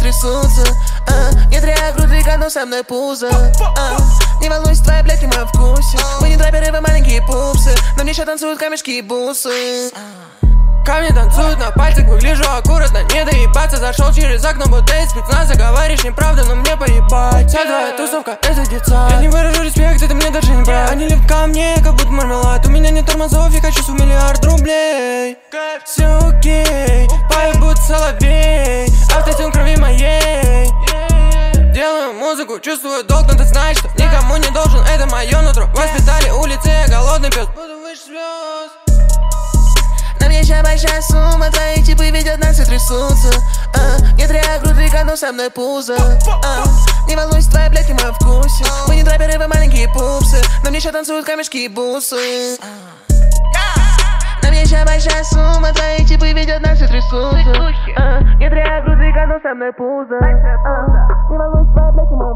трясутся. Нет реагрудика, но со мной пузо. Не волнуйся, твоя блядь не в моем вкусе. Мы не трэперы, вы маленькие пупсы. Но мне еще танцуют камешки и бусы. Камни танцуют на пальцах, выгляжу аккуратно, не доебаться. Зашел через окно, будто из спецназа. Говоришь неправду, но мне поебать. Вся твоя тусовка, это детсад. Я не выражу респект, это мне даже не брать. Они льют ко мне, как будто мармелад. У меня нет тормозов, я хочу свой миллиард рублей. Суки, поют соловей, автотюн крови моей. Делаю музыку, чувствую долг, но ты знаешь, что никому не должен. Это мое нутро, воспитали улицы, я голодный пес. Буду выше слез. На мне ща большая сумма, твои типы видят нас и трясутся. Нет реагрудика, но со мной пузо. Не волнуйся, твоя блядь не в моем вкусе. Мы не трэперы, вы маленькие пупсы. На мне ща танцуют камешки и бусы. На мне ща большая сумма, твои типы видят нас и трясутся. Нет реагрудика, но со мной пузо. Не волнуйся, твоя блядь не в моем вкусе.